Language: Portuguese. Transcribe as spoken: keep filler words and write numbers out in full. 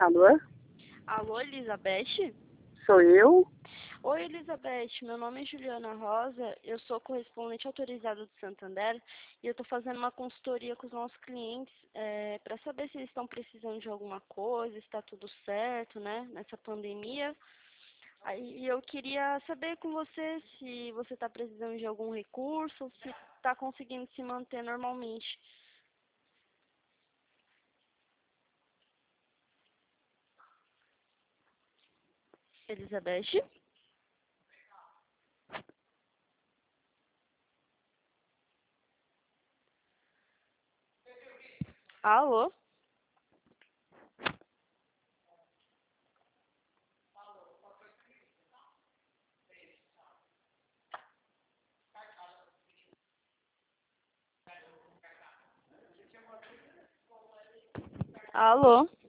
Alô? Alô, Elizabeth? Sou eu? Oi, Elizabeth. Meu nome é Juliana Rosa. Eu sou correspondente autorizada do Santander e eu estou fazendo uma consultoria com os nossos clientes é, para saber se eles estão precisando de alguma coisa, se está tudo certo, né, nessa pandemia. Aí eu queria saber com você se você está precisando de algum recurso, se está conseguindo se manter normalmente. Elizabeth? Alô? Alô?